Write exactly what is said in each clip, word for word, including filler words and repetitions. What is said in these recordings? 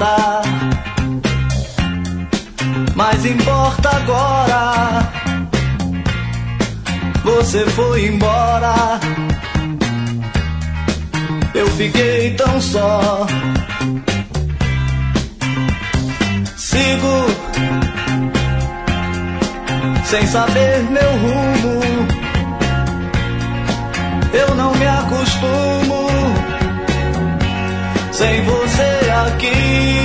nada mais importa agora. Você foi embora, eu fiquei tão só. Sigo sem saber meu rumo, eu não me acostumo sem você aqui.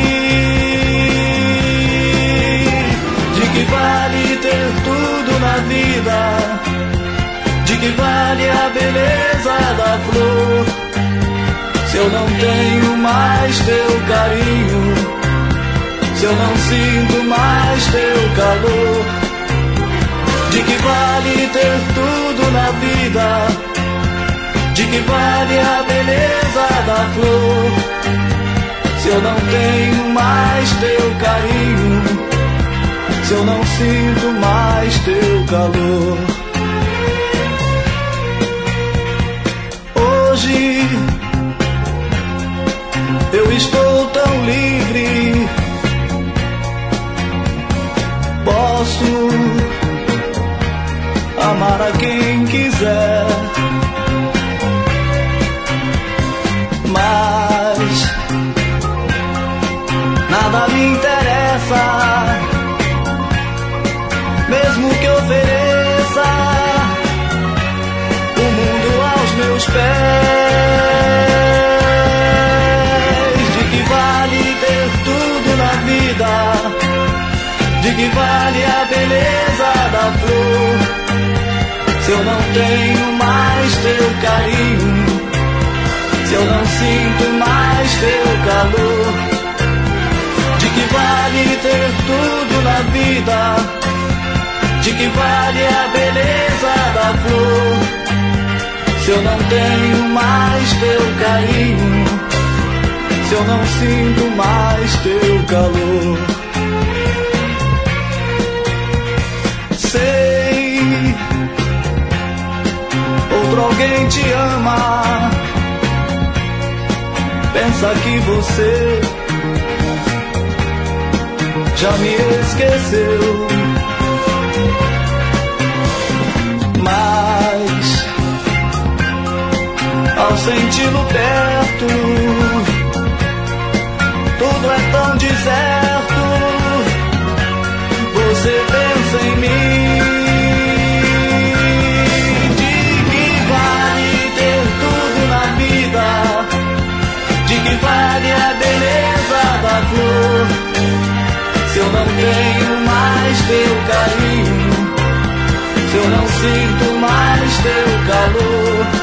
De que vale ter tudo na vida? De que vale a beleza da flor, se eu não tenho mais teu carinho, se eu não sinto mais teu calor? De que vale ter tudo na vida? De que vale a beleza da flor, se eu não tenho mais teu carinho, se eu não sinto mais teu calor? Hoje eu estou tão livre, posso amar a quem quiser, mas nada me interessa, mesmo que ofereça o mundo aos meus pés. De que vale ter tudo na vida? De que vale a beleza da flor, se eu não tenho mais teu carinho, se eu não sinto mais teu calor? De que vale ter tudo na vida? De que vale a beleza da flor, se eu não tenho mais teu carinho, se eu não sinto mais teu calor? Sei, outro alguém te ama, pensa que você já me esqueceu, mas ao senti-lo perto, tudo é tão deserto. Você pensa em mim. De que vale ter tudo na vida? De que vale a beleza da flor, se eu não tenho mais teu carinho, se eu não sinto mais teu calor?